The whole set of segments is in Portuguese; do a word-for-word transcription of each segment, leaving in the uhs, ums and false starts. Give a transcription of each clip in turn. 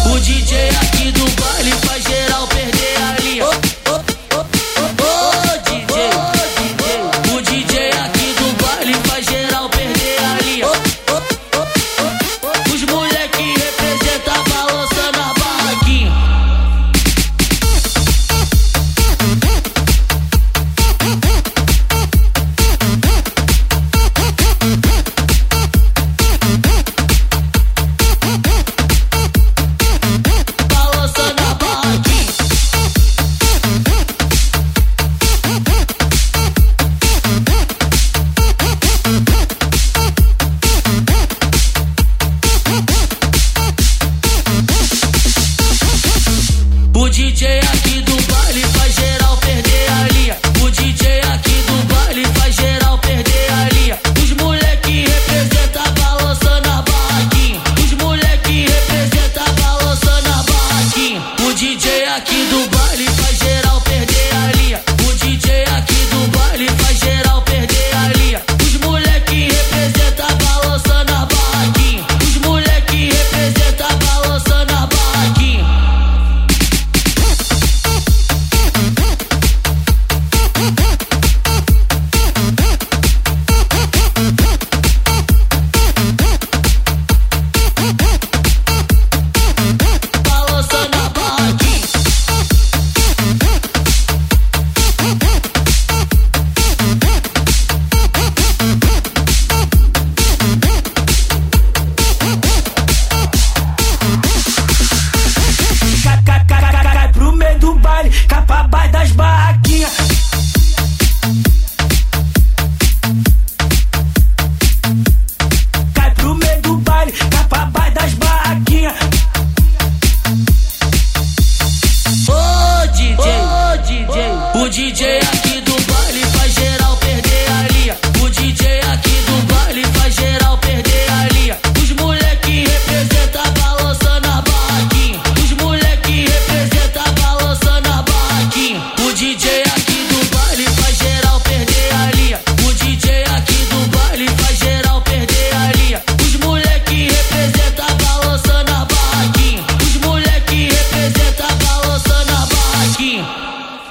O D J aqui do baile faz geral perder a linha. Ô, ô, ô, ô, D J, o D J aqui do baile faz geral perder a linha. Os moleque representa balançando a barraquinha. O D J aqui do baile faz geral perder a linha. O D J aqui do baile faz geral perder a linha. Os moleque representa balançando a barraquinha. Os moleque representa balançando a barraquinha. O D J aqui do baile faz geral perder a linha. O D J aqui do baile faz geral perder a linha. Os moleque representa balançando a barraquinha. Os moleque representa balançando a barraquinha. Capa baixo das barraquinhas. Cai pro meio do baile, capa baixo das barraquinhas. Ô D J, ô D J, o D J aqui do baile faz geral perder a linha. O D J aqui do baile faz geral perder a linha. Os moleque representa balançando a barraquinha. Os moleque representa balançando a barraquinha. O D J aqui do baile faz geral perder a linha. O D J aqui do baile faz geral perder a linha. Os moleque representa balançando a barraquinha. Os moleque representa balançando a barraquinha.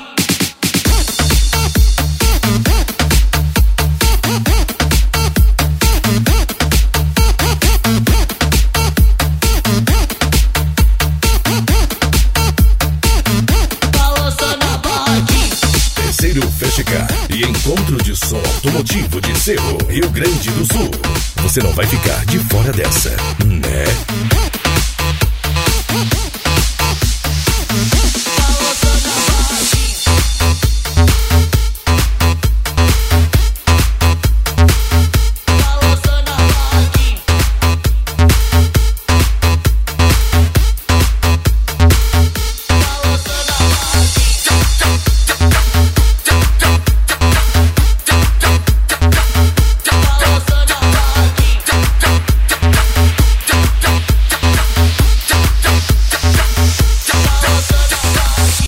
Terceiro Festicar e encontro de som automotivo de Cerro, Rio Grande do Sul. Você não vai ficar de fora dessa, né?